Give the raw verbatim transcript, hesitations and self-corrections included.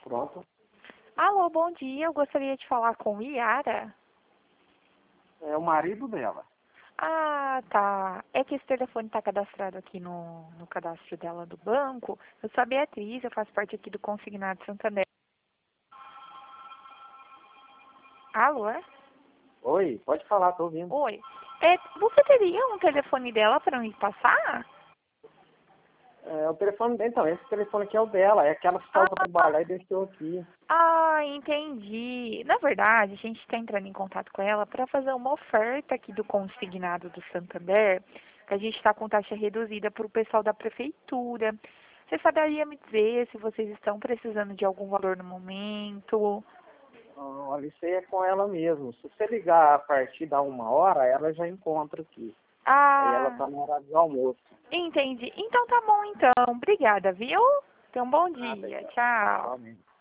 Pronto. Alô, bom dia. Eu gostaria de falar com Iara. É o marido dela. Ah, tá. É que esse telefone está cadastrado aqui no, no cadastro dela do banco. Eu sou a Beatriz, eu faço parte aqui do Consignado Santander. Alô? é? Oi, pode falar, tô ouvindo. Oi. É, você teria um telefone dela para me passar? É, o telefone, então, esse telefone aqui é o dela, é que ela saiu para trabalhar e deixou aqui. Ah, entendi. Na verdade, a gente está entrando em contato com ela para fazer uma oferta aqui do Consignado do Santander, que a gente está com taxa reduzida para o pessoal da prefeitura. Você saberia me dizer se vocês estão precisando de algum valor no momento? Ah, olha, isso aí é com ela mesmo. Se você ligar a partir da uma hora, ela já encontra aqui. Aí ela Ah, tá no horário de almoço. entendi. Então tá bom então. Obrigada, viu? Tenha um bom Nada, dia. então. Tchau. Igualmente.